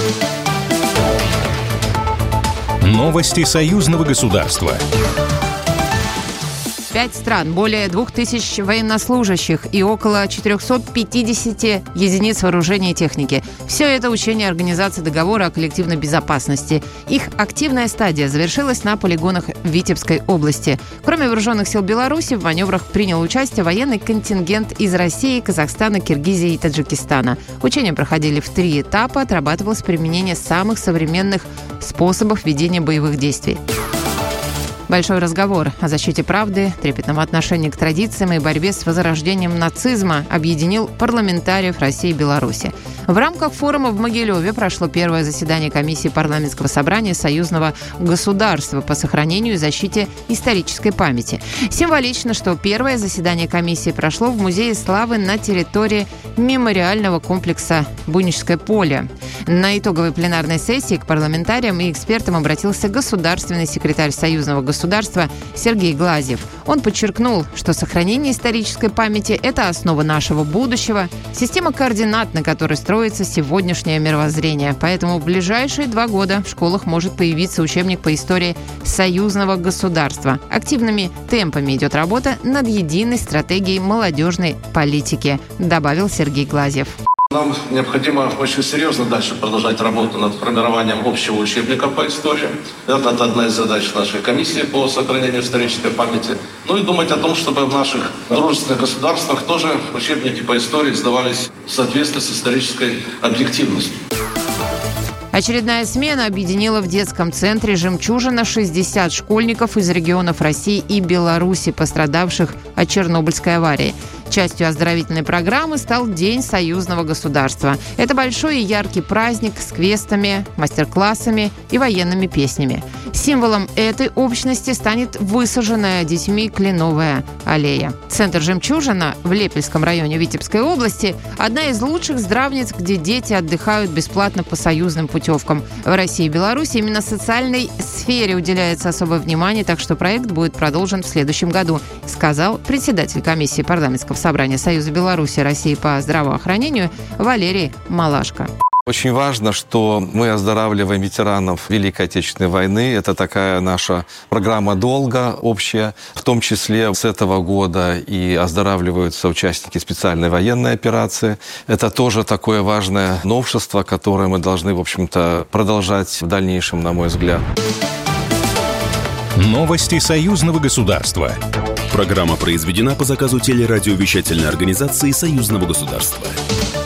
Новости союзного государства. 5 стран, более 2000 военнослужащих и около 450 единиц вооружения и техники. Все это учение Организации договора о коллективной безопасности. Их активная стадия завершилась на полигонах Витебской области. Кроме вооруженных сил Беларуси, в маневрах принял участие военный контингент из России, Казахстана, Киргизии и Таджикистана. Учения проходили в 3 этапа, отрабатывалось применение самых современных способов ведения боевых действий. Большой разговор о защите правды, трепетном отношении к традициям и борьбе с возрождением нацизма объединил парламентариев России и Беларуси. В рамках форума в Могилеве прошло первое заседание комиссии парламентского собрания союзного государства по сохранению и защите исторической памяти. Символично, что первое заседание комиссии прошло в Музее славы на территории мемориального комплекса «Буйническое поле». На итоговой пленарной сессии к парламентариям и экспертам обратился государственный секретарь союзного государства Сергей Глазьев. Он подчеркнул, что сохранение исторической памяти – это основа нашего будущего, система координат, на которой строится сегодняшнее мировоззрение. Поэтому в ближайшие 2 года в школах может появиться учебник по истории союзного государства. Активными темпами идет работа над единой стратегией молодежной политики, добавил Сергей Глазьев. Нам необходимо очень серьезно дальше продолжать работу над формированием общего учебника по истории. Это одна из задач нашей комиссии по сохранению исторической памяти. Ну и думать о том, чтобы в наших дружественных государствах тоже учебники по истории издавались в соответствии с исторической объективностью. Очередная смена объединила в детском центре «Жемчужина» 60 школьников из регионов России и Беларуси, пострадавших от Чернобыльской аварии. Частью оздоровительной программы стал День союзного государства. Это большой и яркий праздник с квестами, мастер-классами и военными песнями. Символом этой общности станет высаженная детьми кленовая аллея. Центр «Жемчужина» в Лепельском районе Витебской области – одна из лучших здравниц, где дети отдыхают бесплатно по союзным путевкам. В России и Беларуси именно социальной сфере уделяется особое внимание, так что проект будет продолжен в следующем году, сказал председатель комиссии парламентского собрания Союза Беларуси и России по здравоохранению Валерий Малашко. Очень важно, что мы оздоравливаем ветеранов Великой Отечественной войны. Это такая наша программа долга общая. В том числе с этого года и оздоравливаются участники специальной военной операции. Это тоже такое важное новшество, которое мы должны, в общем-то, продолжать в дальнейшем, на мой взгляд. Новости союзного государства. Программа произведена по заказу телерадиовещательной организации союзного государства.